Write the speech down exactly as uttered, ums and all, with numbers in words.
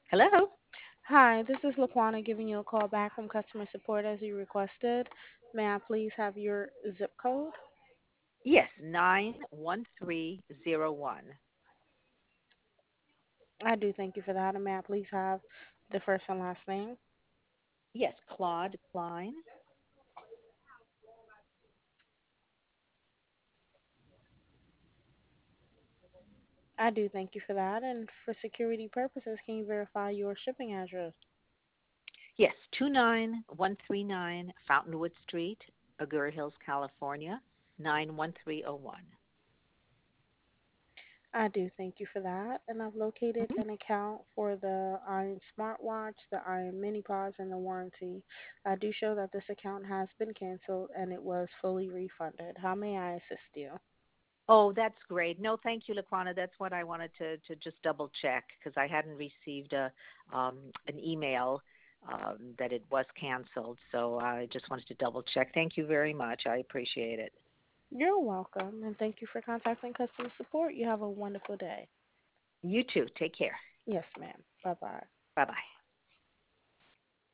Hello? Hi, this is Laquana giving you a call back from customer support as you requested. May I please have your zip code? Yes, nine one three zero one. I do thank you for that. And may I please have the first and last name? Yes, Claude Klein. I do thank you for that. And for security purposes, can you verify your shipping address? Yes, two nine one three nine Fountainwood Street, Agoura Hills, California, nine one three zero one. I do thank you for that. And I've located Mm-hmm. an account for the Iron smartwatch, the Iron mini pods, and the warranty. I do show that this account has been canceled and it was fully refunded. How may I assist you? Oh, that's great. No, thank you, Laquana. That's what I wanted to, to just double check because I hadn't received a um, an email um, that it was canceled. So I just wanted to double check. Thank you very much. I appreciate it. You're welcome, and thank you for contacting customer support. You have a wonderful day. You too. Take care. Yes, ma'am. Bye bye. Bye bye.